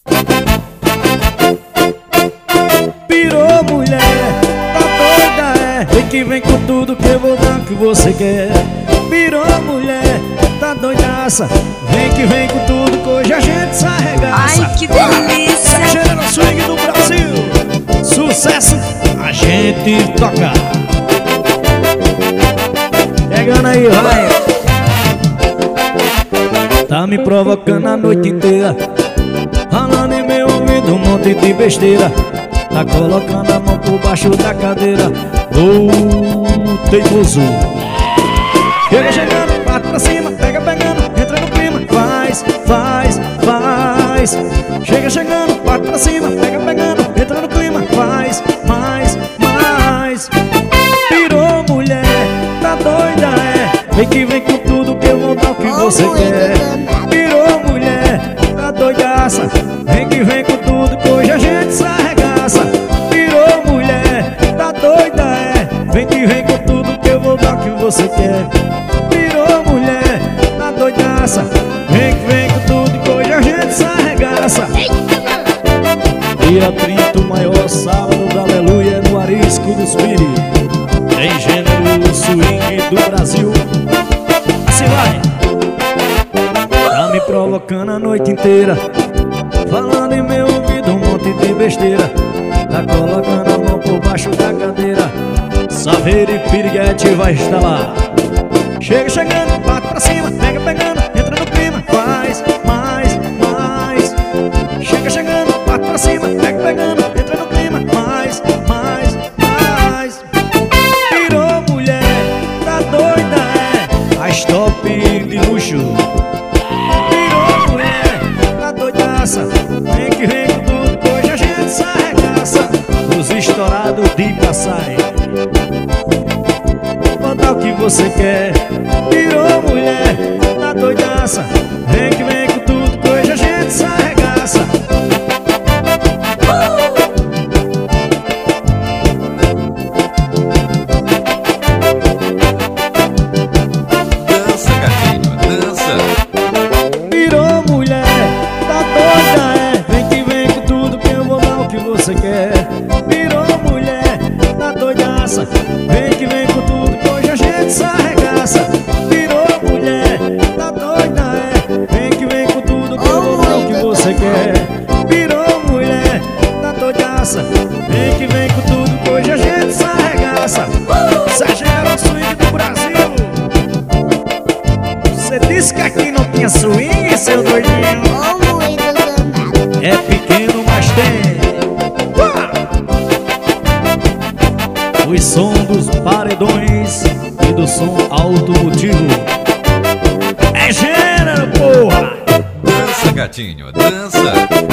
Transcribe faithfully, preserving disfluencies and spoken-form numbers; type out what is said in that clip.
Pirou, mulher, tá doida, é? Vem que vem com tudo que eu vou dar o que você quer. Pirou, mulher, tá doidaça. Vem que vem com tudo que hoje a gente se arregaça. Ai, que delícia! Gênero swing do Brasil, sucesso, a gente toca. Pegando aí, vai. Tá me provocando a noite inteira, falando em meu ouvido um monte de besteira. Tá colocando a mão por baixo da cadeira. Ô, oh, teimoso. Chega chegando, bate pra cima, pega pegando, entra no clima. Faz, faz, faz. Chega chegando, bate pra cima, pega pegando, entra no clima. Faz, mais, mais. Pirou, mulher, tá doida, é? Vem que vem com tudo que eu vou dar o que você quer. Pirou, mulher, tá doidaça. Vem que vem com tudo que hoje a gente se arregaça. Pirou, mulher, tá doida, é? Vem que vem com tudo que eu vou dar o que você quer. Pirou, mulher, tá doidaça. Vem que vem com tudo que hoje a gente se arregaça. Dia trinta, o maior sábado da aleluia no Arisco dos Pires, em gênero swing do Brasil. Assim vai. Tá me provocando a noite inteira, falando em meu ouvido um monte de besteira. Tá colocando a mão por baixo da cadeira. Saveiro e piriguete vai estalar. Chega chegando, bate pra cima, pega pegando, entra no clima. Faz, mais, mais. Chega chegando, bate pra cima, pega pegando, entra no clima. Mais, mais, mais. Pirou, mulher, tá doida, é? A stop de luxo. Pirou, mulher, tá doidaça. Vem que vem com tudo que hoje a gente se arregaça. Os estourados de passagem, vou dar o que você quer. Pirou, mulher, tá doidaça. Vem que vem com tudo que hoje a gente se arregaça. Dança, gatinho, dança. Pirou, mulher, tá doida, é? Vem que vem com tudo que eu vou dar o que você quer. Pirou, mulher, tá doidaça. Vem que vem com tudo que hoje a gente se arregaça. Pirou, mulher, tá doida, é? Vem que vem com tudo que eu vou dar o que você quer. Pirou, mulher, tá doidaça. Vem que vem com tudo que hoje a gente se arregaça. Essa gera swing do Brasil. Você disse que aqui não tinha swing, seu doidinho? É pequeno, mas tem. O som dos paredões e do som automotivo. É gênero, porra! Dança, gatinho, dança.